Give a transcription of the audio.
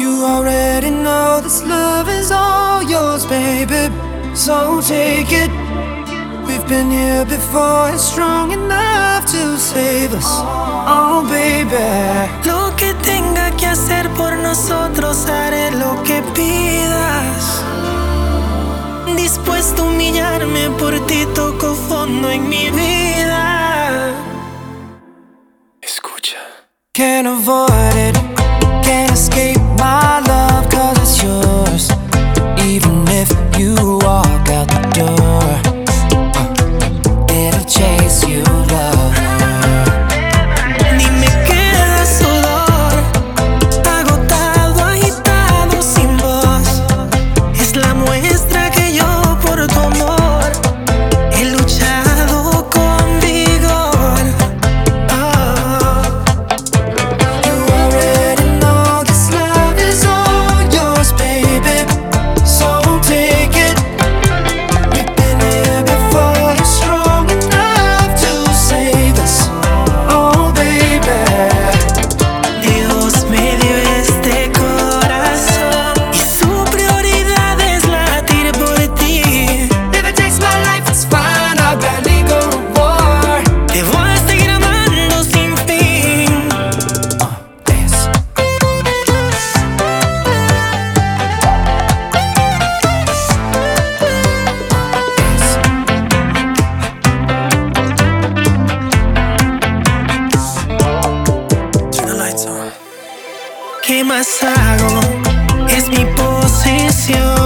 You already know this love is all yours, baby. So take it. We've been here before, it's strong enough to save us. Oh, baby. Lo que tenga que hacer por nosotros, haré lo que pidas. Dispuesto a humillarme por ti, toco fondo en mi vida. Escucha. Can't avoid it, can't escape my love, 'cause it's yours. Even if you walk out the door, it'll chase you, love. Ni me queda sudor, agotado, agitado, sin voz. Es la muestra que yo por tu amor he luchado con vigor. Oh. You already know this love is all yours, baby. So take it. We've been here before, you're strong enough to save us. Oh, baby. Dios me dio este corazón y su prioridad es latir por ti. If it takes my life, it's fine, I'll gladly go to war. Te voy a seguir amando sin fin. Dance. Turn the lights on. ¿Qué más hago? Es mi posesión.